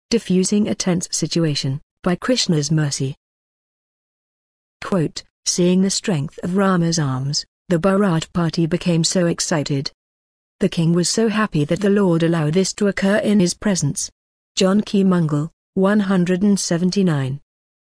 Diffusing a Tense Situation, by Krishna's Mercy. Quote, seeing the strength of Rama's arms, the Bharat party became so excited. The king was so happy that the Lord allowed this to occur in his presence. Janki Mangal, 179.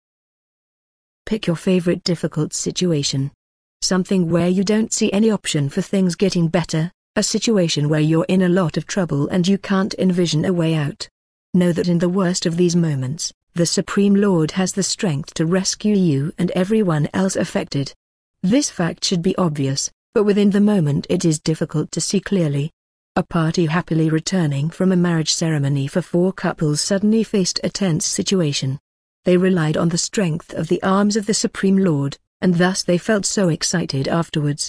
Pick your favorite difficult situation. Something where you don't see any option for things getting better, a situation where you're in a lot of trouble and you can't envision a way out. Know that in the worst of these moments, the Supreme Lord has the strength to rescue you and everyone else affected. This fact should be obvious, but within the moment it is difficult to see clearly. A party happily returning from a marriage ceremony for 4 couples suddenly faced a tense situation. They relied on the strength of the arms of the Supreme Lord, and thus they felt so excited afterwards.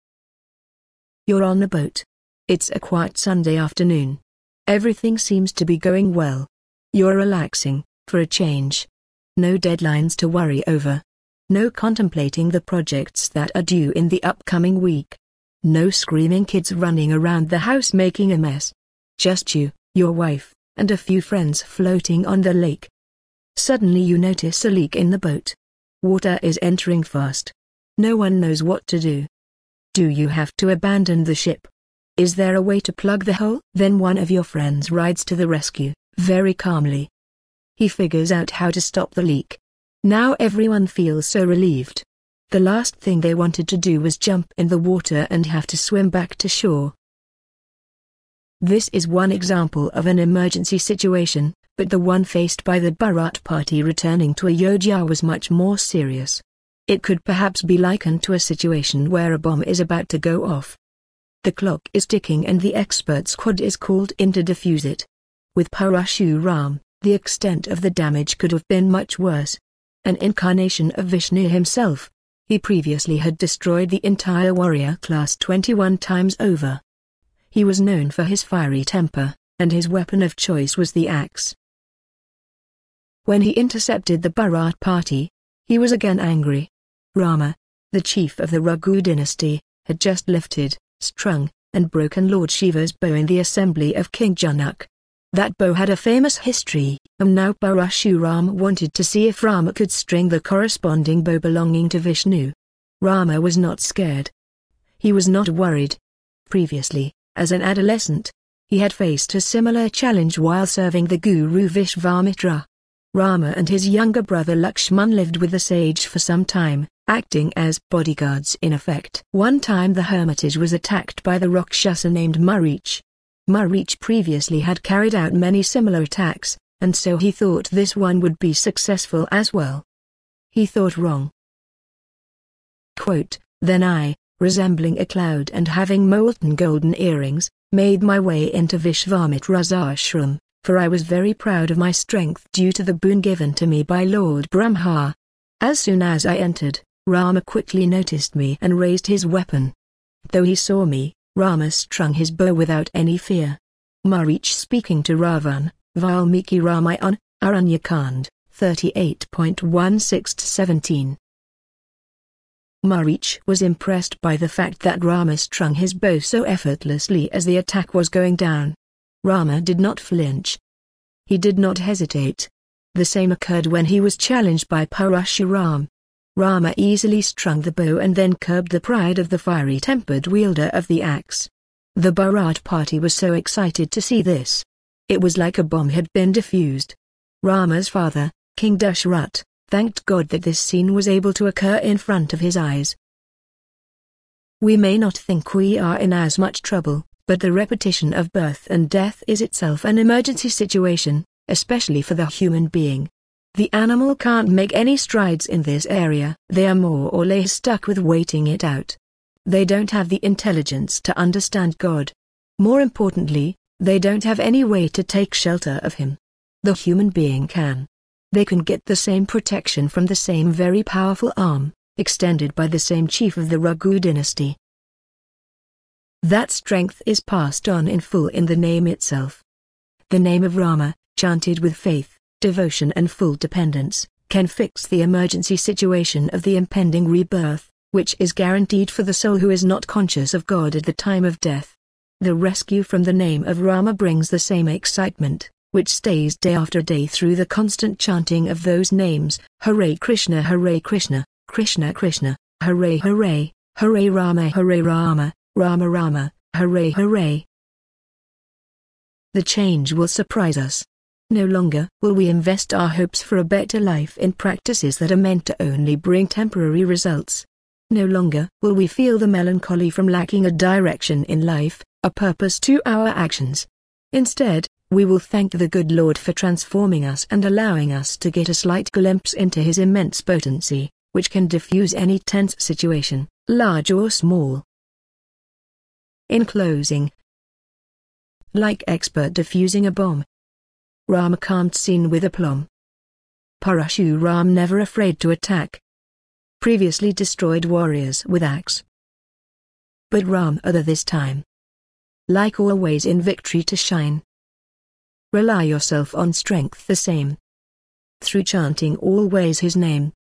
You're on a boat. It's a quiet Sunday afternoon. Everything seems to be going well. You're relaxing, for a change. No deadlines to worry over. No contemplating the projects that are due in the upcoming week. No screaming kids running around the house making a mess. Just you, your wife, and a few friends floating on the lake. Suddenly you notice a leak in the boat. Water is entering fast. No one knows what to do. Do you have to abandon the ship? Is there a way to plug the hole? Then one of your friends rides to the rescue, very calmly. He figures out how to stop the leak. Now everyone feels so relieved. The last thing they wanted to do was jump in the water and have to swim back to shore. This is one example of an emergency situation, but the one faced by the Bharat party returning to Ayodhya was much more serious. It could perhaps be likened to a situation where a bomb is about to go off. The clock is ticking and the expert squad is called in to defuse it. With Parashuram, the extent of the damage could have been much worse. An incarnation of Vishnu himself, he previously had destroyed the entire warrior class 21 times over. He was known for his fiery temper, and his weapon of choice was the axe. When he intercepted the Bharat party, he was again angry. Rama, the chief of the Raghu dynasty, had just lifted, strung, and broken Lord Shiva's bow in the assembly of King Janak. That bow had a famous history, and now Parashuram wanted to see if Rama could string the corresponding bow belonging to Vishnu. Rama was not scared. He was not worried. Previously, as an adolescent, he had faced a similar challenge while serving the Guru Vishvamitra. Rama and his younger brother Lakshman lived with the sage for some time, acting as bodyguards in effect. One time the hermitage was attacked by the Rakshasa named Marich. Marich previously had carried out many similar attacks, and so he thought this one would be successful as well. He thought wrong. Quote, then I, resembling a cloud and having molten golden earrings, made my way into Vishvamitra's ashram, for I was very proud of my strength due to the boon given to me by Lord Brahma. As soon as I entered, Rama quickly noticed me and raised his weapon. Though he saw me, Rama strung his bow without any fear. Marich speaking to Ravan, Valmiki Ramayana, Aranyakand, 38.16-17. Marich was impressed by the fact that Rama strung his bow so effortlessly as the attack was going down. Rama did not flinch. He did not hesitate. The same occurred when he was challenged by Parashuram. Rama easily strung the bow and then curbed the pride of the fiery-tempered wielder of the axe. The Bharat party was so excited to see this. It was like a bomb had been diffused. Rama's father, King Dashrath, thanked God that this scene was able to occur in front of his eyes. We may not think we are in as much trouble, but the repetition of birth and death is itself an emergency situation, especially for the human being. The animal can't make any strides in this area. They are more or less stuck with waiting it out. They don't have the intelligence to understand God. More importantly, they don't have any way to take shelter of Him. The human being can. They can get the same protection from the same very powerful arm, extended by the same chief of the Raghu dynasty. That strength is passed on in full in the name itself. The name of Rama, chanted with faith, devotion and full dependence, can fix the emergency situation of the impending rebirth, which is guaranteed for the soul who is not conscious of God at the time of death. The rescue from the name of Rama brings the same excitement, which stays day after day through the constant chanting of those names: Hare Krishna, Krishna Krishna, Hare Hare, Hare Rama, Rama Rama, Hare Hare. The change will surprise us. No longer will we invest our hopes for a better life in practices that are meant to only bring temporary results. No longer will we feel the melancholy from lacking a direction in life, a purpose to our actions. Instead, we will thank the good Lord for transforming us and allowing us to get a slight glimpse into His immense potency, which can diffuse any tense situation, large or small. In closing, like expert diffusing a bomb, Rama calmed scene with aplomb. Parashuram never afraid to attack. Previously destroyed warriors with axe. But Ram other this time. Like always in victory to shine. Rely yourself on strength the same. Through chanting always His name,